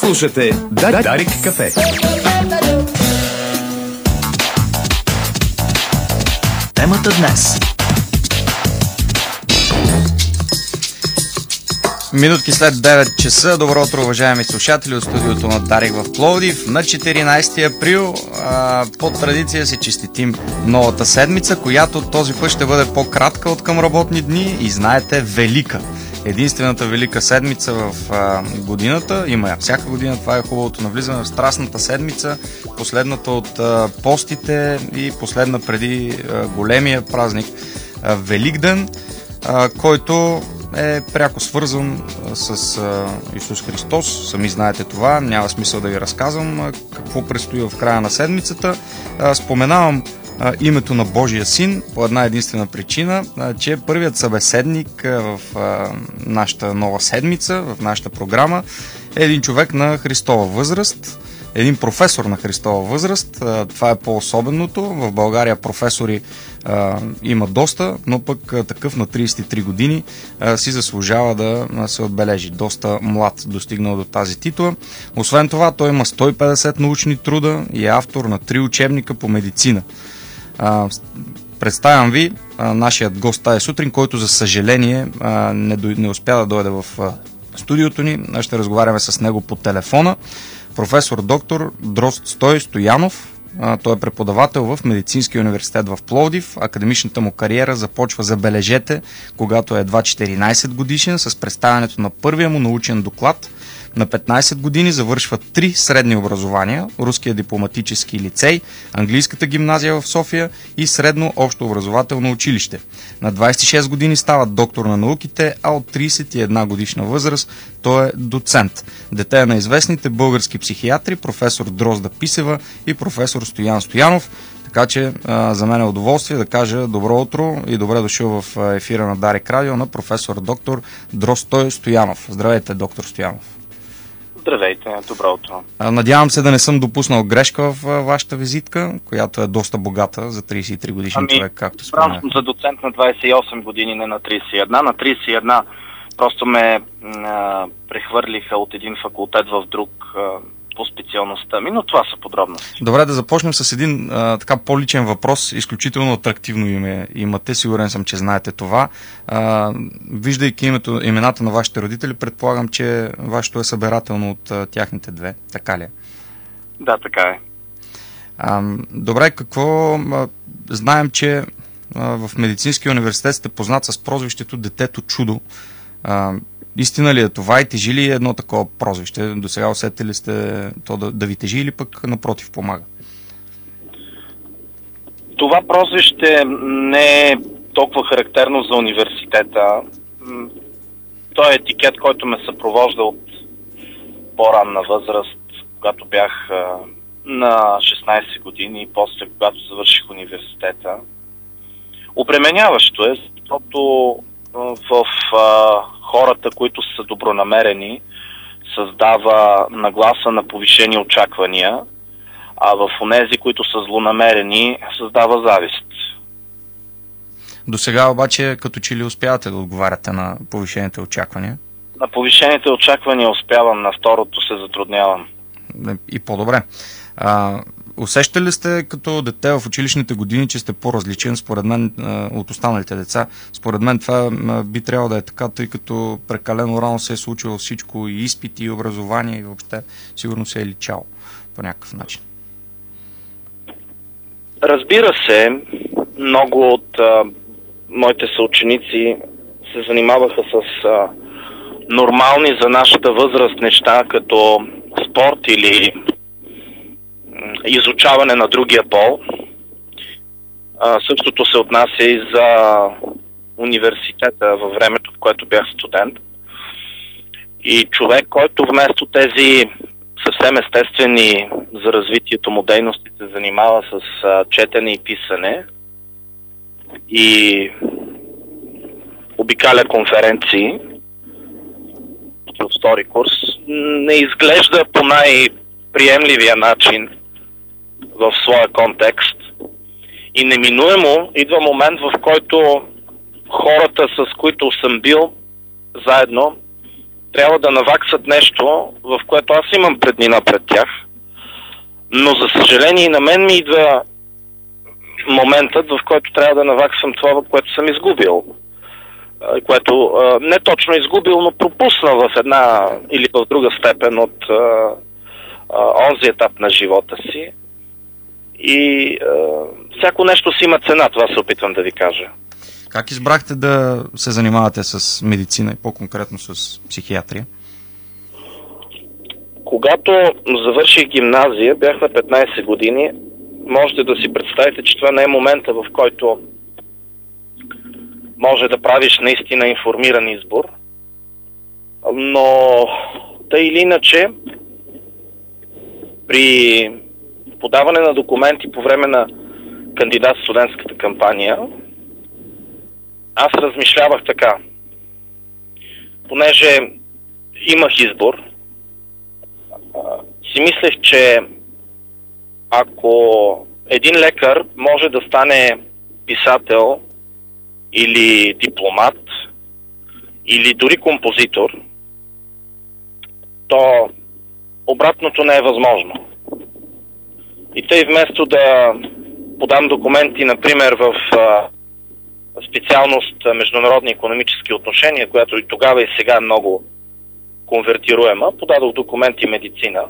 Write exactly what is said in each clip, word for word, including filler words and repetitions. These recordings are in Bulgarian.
Слушате Дарик кафе. Темата днес. Минутки след девет часа. Добро утро, уважаеми слушатели от студиото на Дарик в Пловдив. На четиринайсети април а, по традиция се честитим новата седмица, която този път ще бъде по-кратка от към работни дни и знаете, велика. Единствената велика седмица в а, годината. Има я всяка година. Това е хубавото. Навлизаме в Страстната седмица, последната от а, постите и последна преди а, големия празник а, Великден, а, който е пряко свързан с а, Исус Христос. Сами знаете това. Няма смисъл да ви разказвам а, какво предстои в края на седмицата. А, споменавам а, името на Божия Син по една единствена причина, а, че първият събеседник а, в а, нашата нова седмица, в нашата програма е един човек на Христова възраст, един професор на Христова възраст. А, това е по-особеното. В България професори а, има доста, но пък а, такъв на трийсет и три години а, си заслужава да а, се отбележи. Доста млад достигнал до тази титла. Освен това, той има сто и петдесет научни труда и е автор на три учебника по медицина. А, представям ви а, нашият гост тази сутрин, който за съжаление а, не, до, не успя да дойде в а, студиото ни. Ще разговаряме с него по телефона. Професор доктор Дрозд Стой Стоянов. Той е преподавател в Медицинския университет в Пловдив. Академичната му кариера започва, забележете, когато е едва четиринайсет годишен, с представянето на първия му научен доклад. На петнайсет години завършва три средни образования: Руския дипломатически лицей, Английската гимназия в София и Средно общообразователно училище. На двайсет и шест години става доктор на науките, а от трийсет и една годишна възраст той е доцент. Дете на известните български психиатри професор Дрозда Писева и професор Стоян Стоянов. Така че а, за мен е удоволствие да кажа добро утро и добре дошъл в ефира на Дарик Радио на професор доктор Дрозд Стой Стоянов. Здравейте, доктор Стоянов. Здравейте, добро утро. Надявам се да не съм допуснал грешка в вашата визитка, която е доста богата за трийсет и три годишен ами, човек, както споменах. За доцент на двайсет и осем години, не на трийсет и една. На трийсет и една просто ме а, прехвърлиха от един факултет в друг а, по специалността ми, но това са подробности. Добре, да започнем с един а, така по-личен въпрос. Изключително атрактивно име имате, сигурен съм, че знаете това. А, виждайки името, имената на вашите родители, предполагам, че вашето е събирателно от а, тяхните две. Така ли е? Да, така е. А, добре, какво... А, знаем, че а, в Медицинския университет сте познат с прозвището Детето чудо. А, Истина ли е това и тежи ли едно такова прозвище? До сега усетили сте то да, да ви тежи или пък напротив помага? Това прозвище не е толкова характерно за университета. Той е етикет, който ме съпровожда от по-ранна възраст, когато бях на шестнайсет години и после когато завърших университета. Обременяващо е, защото в а, хората, които са добронамерени, създава нагласа на повишени очаквания, а в онези, които са злонамерени, създава завист. До сега обаче, като че ли успявате да отговаряте на повишените очаквания? На повишените очаквания успявам, на второто се затруднявам. И по-добре. А, усещали ли сте като дете в училищните години, че сте по-различен според мен от останалите деца? Според мен това би трябвало да е така, тъй като прекалено рано се е случило всичко, и изпити, и образование, и въобще сигурно се е личало по някакъв начин. Разбира се, много от а, моите съученици се занимаваха с а, нормални за нашата възраст неща, като спорт или изучаване на другия пол. А, същото се отнася и за университета във времето, в което бях студент. И човек, който вместо тези съвсем естествени за развитието му дейности се занимава с а, четене и писане и обикаля конференции в втори курс, не изглежда по най-приемливия начин в своя контекст. И неминуемо идва момент, в който хората, с които съм бил заедно, трябва да наваксат нещо, в което аз имам преднина пред тях, но за съжаление и на мен ми идва моментът, в който трябва да наваксам това, в което съм изгубил. Което не точно изгубил, но пропуснал в една или в друга степен от а, а, онзи етап на живота си. И а, всяко нещо си има цена, това се опитвам да ви кажа. Как избрахте да се занимавате с медицина и по-конкретно с психиатрия? Когато завърших гимназия, бях на петнайсет години. Можете да си представите, че това не е момента, в който може да правиш наистина информиран избор. Но тъй или иначе, при подаване на документи по време на кандидат-студентската кампания, аз размишлявах така. Понеже имах избор, си мислех, че ако един лекар може да стане писател или дипломат, или дори композитор, то обратното не е възможно. И тъй вместо да подам документи, например, в специалност международни икономически отношения, която и тогава и сега е много конвертируема, подадох документи медицина.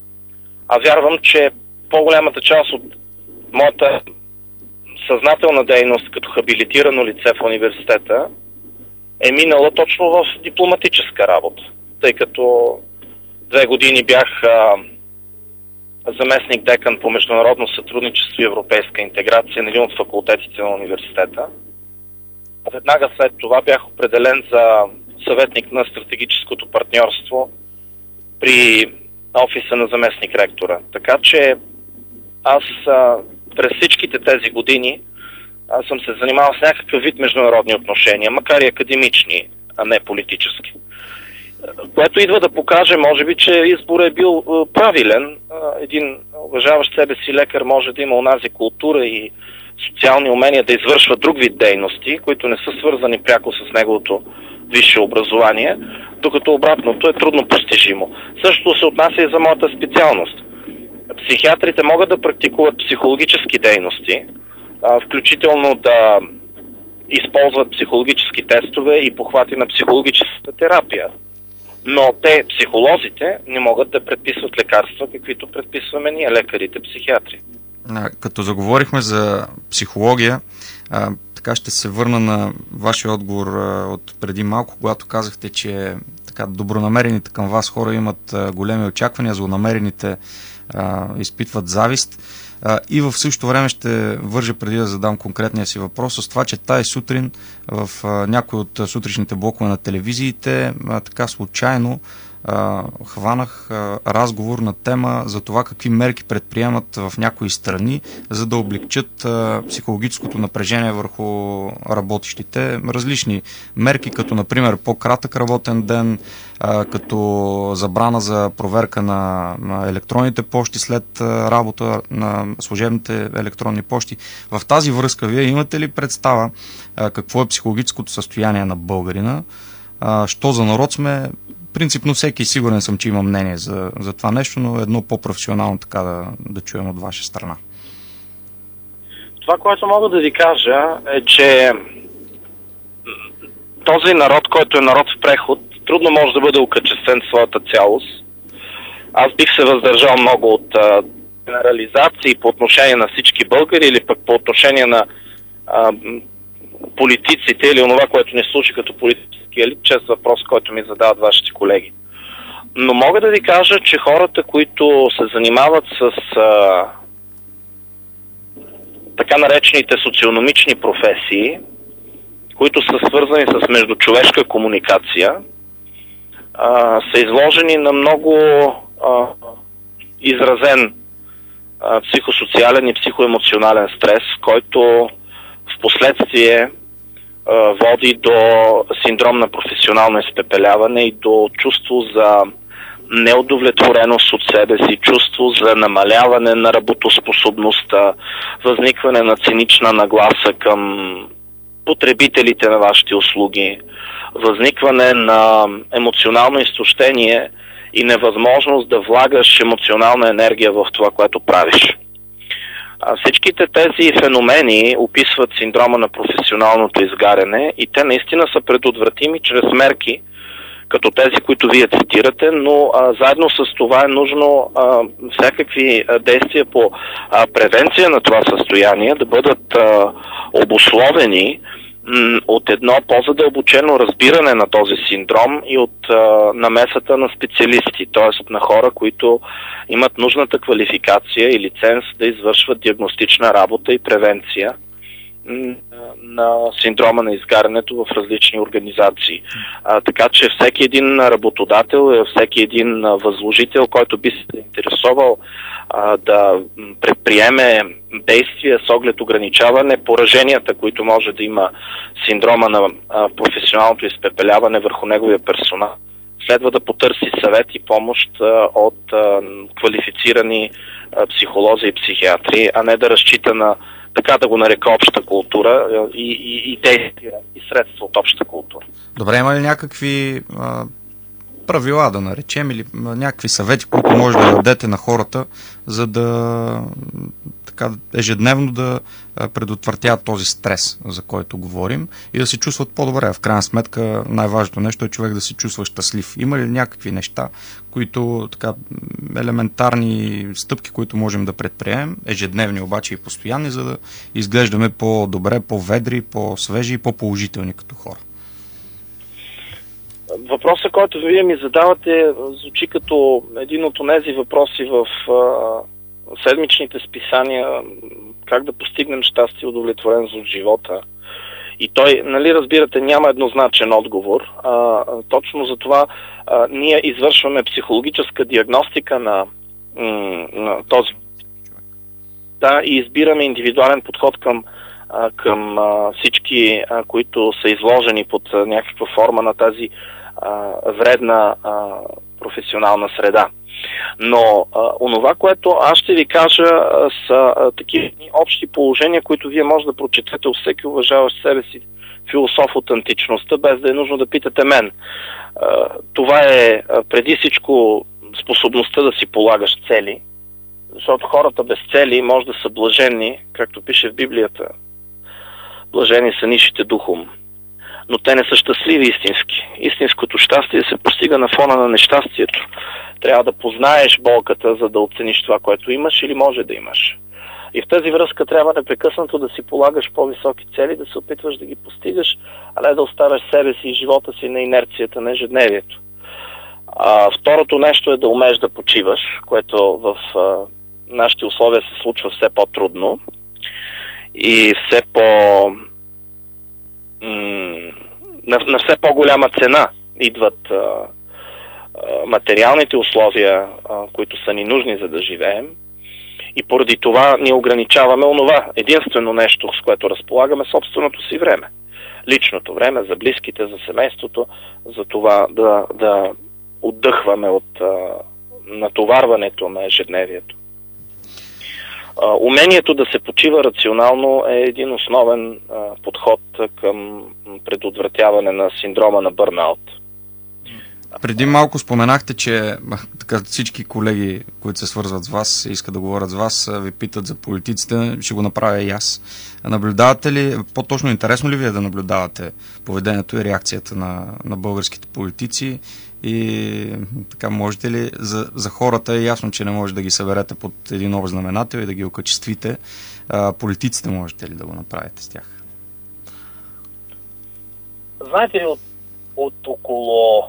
А вярвам, че по-голямата част от моята съзнателна дейност като хабилитирано лице в университета е минала точно в дипломатическа работа, тъй като две години бях а, заместник декан по международно сътрудничество и европейска интеграция на един от факултетите на университета. Веднага след това бях определен за съветник на стратегическото партньорство при офиса на заместник ректора. Така че аз а, през всичките тези години аз съм се занимавал с някакъв вид международни отношения, макар и академични, а не политически. Което идва да покаже, може би, че изборът е бил а, правилен. А, един уважаващ себе си лекар може да има онази култура и социални умения да извършва друг вид дейности, които не са свързани пряко с неговото висше образование, докато обратното е трудно постижимо. Същото се отнася и за моята специалност. Психиатрите могат да практикуват психологически дейности, включително да използват психологически тестове и похвати на психологическата терапия. Но те, психолозите, не могат да предписват лекарства, каквито предписваме ние, лекарите, психиатри. Като заговорихме за психология, така ще се върна на вашия отговор от преди малко, когато казахте, че така, добронамерените към вас хора имат големи очаквания, злонамерените а, изпитват завист. А, и в същото време ще вържа, преди да задам конкретния си въпрос, с това, че тази сутрин в а, някои от сутрешните блокове на телевизиите а, така случайно а, хванах а, разговор на тема за това какви мерки предприемат в някои страни, за да облегчат а, психологическото напрежение върху работещите. Различни мерки, като например по-кратък работен ден, а, като забрана за проверка на, на електронните пощи след а, работа на служебните електронни пощи. В тази връзка вие имате ли представа а, какво е психологическото състояние на българина? А, що за народ сме? Принципно всеки, сигурен съм, че има мнение за, за това нещо, но едно по-професионално така да, да чуем от ваша страна. Това, което мога да ви кажа е, че този народ, който е народ в преход, трудно може да бъде окачествен в своята цялост. Аз бих се въздържал много от а, генерализации по отношение на всички българи или пък по отношение на а, политиците или онова, което не случи като политически елит, чест въпрос, който ми задават вашите колеги. Но мога да ви кажа, че хората, които се занимават с а, така наречените социономични професии, които са свързани с междучовешка комуникация, а, са изложени на много а, изразен а, психосоциален и психоемоционален стрес, който в последствие води до синдром на професионално изпепеляване и до чувство за неудовлетвореност от себе си, чувство за намаляване на работоспособността, възникване на цинична нагласа към потребителите на вашите услуги, възникване на емоционално изтощение и невъзможност да влагаш емоционална енергия в това, което правиш. А всичките тези феномени описват синдрома на професионалното изгаряне и те наистина са предотвратими чрез мерки, като тези, които вие цитирате, но а, заедно с това е нужно а, всякакви а, действия по а, превенция на това състояние да бъдат а, обусловени м, от едно по-задълбочено разбиране на този синдром и от а, намесата на специалисти, т.е. на хора, които имат нужната квалификация и лиценз да извършват диагностична работа и превенция на синдрома на изгарянето в различни организации. А, така че всеки един работодател, всеки един възложител, който би се интересувал а, да предприеме действия с оглед ограничаване пораженията, които може да има синдрома на а, професионалното изпепеляване върху неговия персонал, следва да потърси съвет и помощ а, от а, квалифицирани а, психолози и психиатри, а не да разчита на, така да го нарека, обща култура и, и, и действия и средства от обща култура. Добре, има ли някакви а, правила, да наречем, или а, някакви съвети, които може да дадете на хората, за да така ежедневно да предотвратяват този стрес, за който говорим, и да се чувстват по-добре? В крайна сметка най-важното нещо е човек да се чувства щастлив. Има ли някакви неща, които така елементарни стъпки, които можем да предприемем, ежедневни обаче и постоянни, за да изглеждаме по-добре, по-ведри, по-свежи и по-положителни като хора? Въпросът, който вие ми задавате, звучи като един от тези въпроси в седмичните списания, как да постигнем щастие и удовлетвореност от живота. И той, нали разбирате, няма еднозначен отговор. А, точно за това а, ние извършваме психологическа диагностика на, м- на този да, и избираме индивидуален подход към, а, към а, всички, а, които са изложени под а, някаква форма на тази а, вредна а, професионална среда. Но а, онова, което аз ще ви кажа, а, са а, такива общи положения, които вие може да прочетете от всеки уважаващ себе си философ от античността, без да е нужно да питате мен. А, това е а, преди всичко способността да си полагаш цели, защото хората без цели може да са блаженни, както пише в Библията. Блажени са нишите духом, но те не са щастливи истински. Истинското щастие се постига на фона на нещастието. Трябва да познаеш болката, за да оцениш това, което имаш или може да имаш. И в тази връзка трябва непрекъснато да си полагаш по-високи цели, да се опитваш да ги постигаш, а не да оставяш себе си и живота си на инерцията на ежедневието. А, второто нещо е да умееш да почиваш, което в а, нашите условия се случва все по-трудно и все по... М- на, на все по-голяма цена идват а, а, материалните условия, а, които са ни нужни, за да живеем. И поради това ние ограничаваме онова единствено нещо, с което разполагаме, собственото си време. Личното време за близките, за семейството, за това да, да отдъхваме от а, натоварването на ежедневието. А, умението да се почива рационално е един основен а, подход към предотвратяване на синдрома на бърнаут. Преди малко споменахте, че така, всички колеги, които се свързват с вас, искат да говорят с вас, ви питат за политиците. Ще го направя и аз. Наблюдавате ли, по-точно интересно ли ви е да наблюдавате поведението и реакцията на, на българските политици? И така, можете ли, за, за хората е ясно, че не може да ги съберете под един общ знаменател и да ги окачествите. А, политиците можете ли да го направите с тях? Знаете ли, от, от около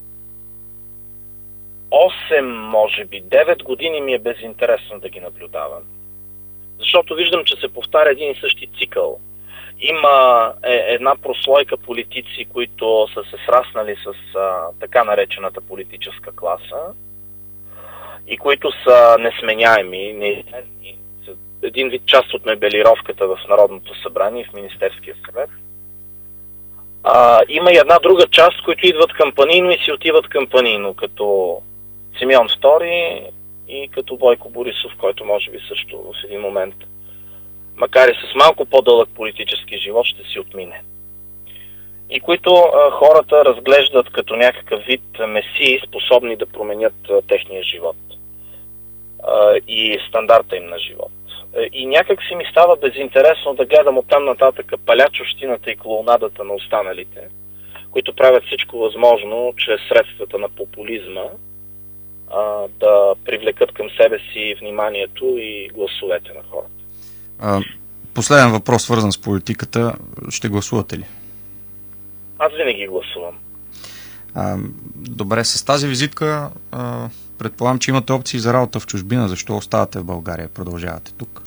осем, може би, девет години ми е безинтересно да ги наблюдавам. Защото виждам, че се повтаря един и същи цикъл. Има е, една прослойка политици, които са се сраснали с а, така наречената политическа класа и които са несменяеми, неизменни. Един вид част от мебелировката в Народното събрание, в Министерския съвет. А, има и една друга част, които идват кампанийно и си отиват кампанийно, като Симеон Втори и като Бойко Борисов, който може би също в един момент, макар и с малко по-дълъг политически живот, ще си отмине. и които а, хората разглеждат като някакъв вид месии, способни да променят а, техния живот а, и стандарта им на живот. И някак си ми става безинтересно да гледам оттам нататък палячощината и клоунадата на останалите, които правят всичко възможно, чрез средствата на популизма, а, да привлекат към себе си вниманието и гласовете на хората. А, последен въпрос, свързан с политиката. Ще гласувате ли? Аз винаги гласувам. А, добре, с тази визитка а, предполагам, че имате опции за работа в чужбина. Защо оставате в България? Продължавате тук?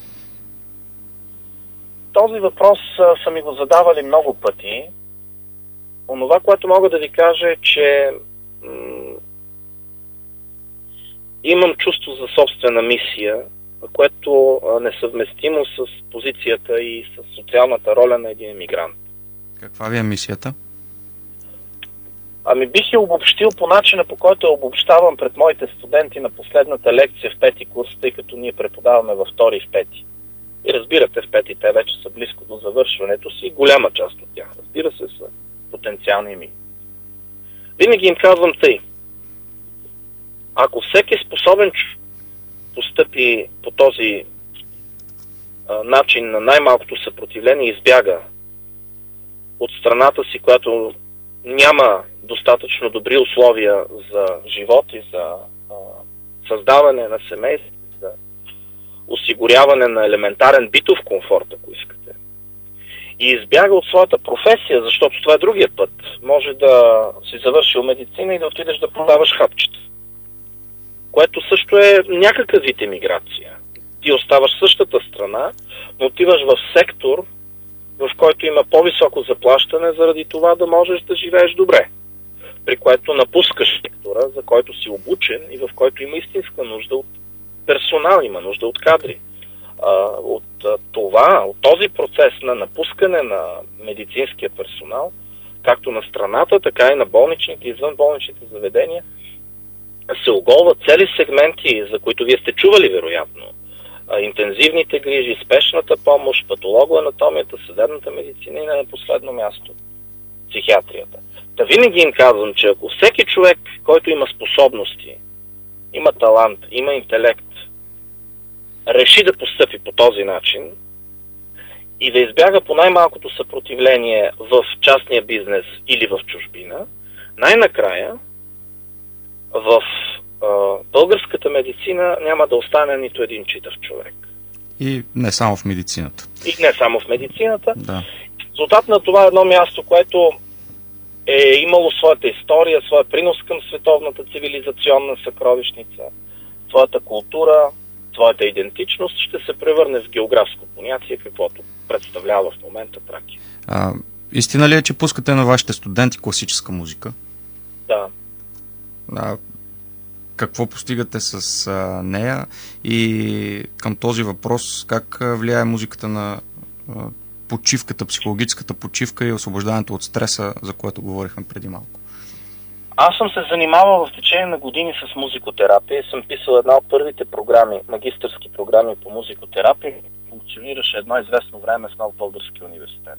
Този въпрос а, са ми го задавали много пъти. Онова, което мога да ви кажа е, че м- имам чувство за собствена мисия, което а, несъвместимо с позицията и с социалната роля на един емигрант. Каква ви е мисията? Ами бих я обобщил по начина, по който я обобщавам пред моите студенти на последната лекция в пети курс, тъй като ние преподаваме във втори и в пети. И разбирате, в пети те вече са близко до завършването си, голяма част от тях, разбира се, са потенциални ми. Винаги им казвам тъй. Ако всеки е способен постъпи по този а, начин на най-малкото съпротивление и избяга от страната си, която няма достатъчно добри условия за живот и за а, създаване на семейство, за осигуряване на елементарен битов комфорт, ако искате, и избяга от своята професия, защото това е другия път. Може да си завършил медицина и да отидеш да продаваш хапчета, което също е някакъв вид емиграция. Ти оставаш същата страна, но отиваш в сектор, в който има по-високо заплащане, заради това да можеш да живееш добре. При което напускаш сектора, за който си обучен и в който има истинска нужда от персонал, има нужда от кадри. А, от а, това, от този процес на напускане на медицинския персонал, както на страната, така и на болничните и извънболничните заведения, се оголват цели сегменти, за които вие сте чували вероятно. Интензивните грижи, спешната помощ, патологоанатомията, съдебната медицина и на последно място психиатрията. Та винаги им казвам, че ако всеки човек, който има способности, има талант, има интелект, реши да постъпи по този начин и да избяга по най-малкото съпротивление в частния бизнес или в чужбина, най-накрая в българската медицина няма да остане нито един читав човек. И не само в медицината. И не само в медицината. Да. Резултат на това е едно място, което е имало своята история, своя принос към световната цивилизационна съкровищница, своята култура, своята идентичност, ще се превърне в географско понятие, каквото представлява в момента Тракия. А, истина ли е, че пускате на вашите студенти класическа музика? Да. А, какво постигате с а, нея и към този въпрос как влияе музиката на а, почивката, психологическата почивка и освобождаването от стреса, за което говорихме преди малко? Аз съм се занимавал в течение на години с музикотерапия и съм писал една от първите програми, магистърски програми по музикотерапия, функционираше едно известно време в Нов български университет.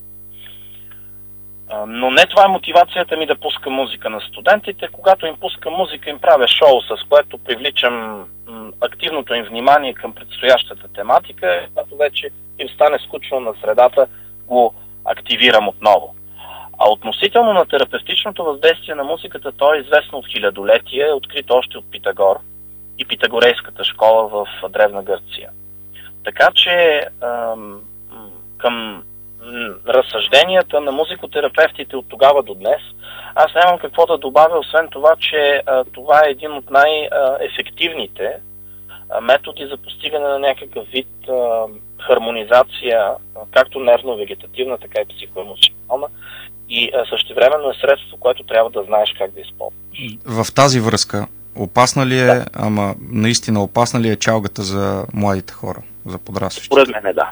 Но не това е мотивацията ми да пускам музика на студентите. Когато им пускам музика, им правя шоу, с което привличам активното им внимание към предстоящата тематика, когато вече им стане скучно на средата, го активирам отново. А относително на терапевтичното въздействие на музиката, то е известно от хилядолетие, е открито още от Питагор и питагорейската школа в Древна Гърция. Така че към разсъжденията на музикотерапевтите от тогава до днес, аз нямам какво да добавя, освен това, че а, това е един от най-ефективните а, методи за постигане на някакъв вид а, хармонизация, а, както нервно-вегетативна, така и психоемоционална, и а, същевременно е средство, което трябва да знаеш как да използваш. В тази връзка, опасна ли е, да. ама наистина опасна ли е чалгата за младите хора, за подрастващите? Според мен е, да.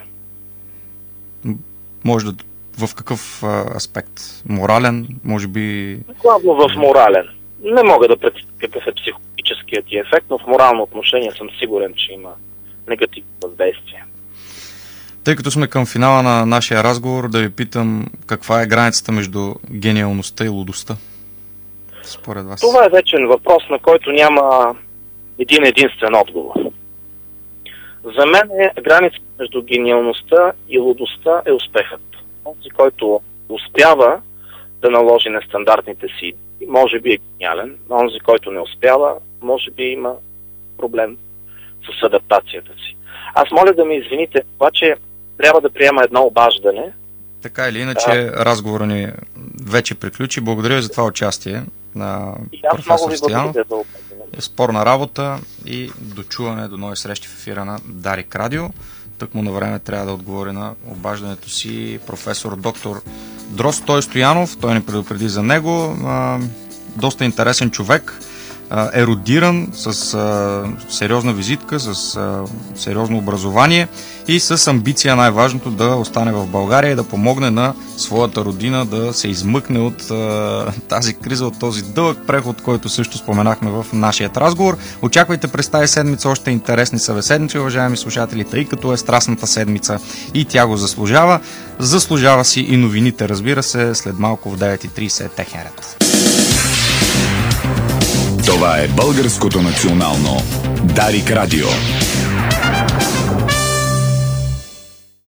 Може да... В какъв а, аспект? Морален? Може би... Главно в морален. Не мога да преценя какъв е психологическият ти ефект, но в морално отношение съм сигурен, че има негативно въздействие. Тъй като сме към финала на нашия разговор, да ви питам каква е границата между гениалността и лудостта, според вас? Това е вечен въпрос, на който няма един единствен отговор. За мен е границата между гениалността и лудостта е успехът. Този, който успява да наложи нестандартните си идеи, може би е гениален, но онзи, който не успява, може би има проблем с адаптацията си. Аз моля да ме извините, обаче трябва да приема едно обаждане. Така или иначе, а... разговора ни вече приключи. Благодаря за това участие на професор Стоянов. Спорна работа и дочуване до нови срещи в ефира на Дарик Радио. Тъкмо на време трябва да отговори на обаждането си професор доктор Дрозд Стоянов. Той ни предупреди за него. А, доста интересен човек. Ерудиран, с а, сериозна визитка, с а, сериозно образование и с амбиция, най-важното, да остане в България и да помогне на своята родина да се измъкне от а, тази криза, от този дълъг преход, който също споменахме в нашия разговор. Очаквайте през тази седмица още интересни събеседници, уважаеми слушатели, тъй като е страстната седмица и тя го заслужава. Заслужава си и новините, разбира се, след малко в девет и трийсет техен ред. Това е Българското национално Дарик Радио.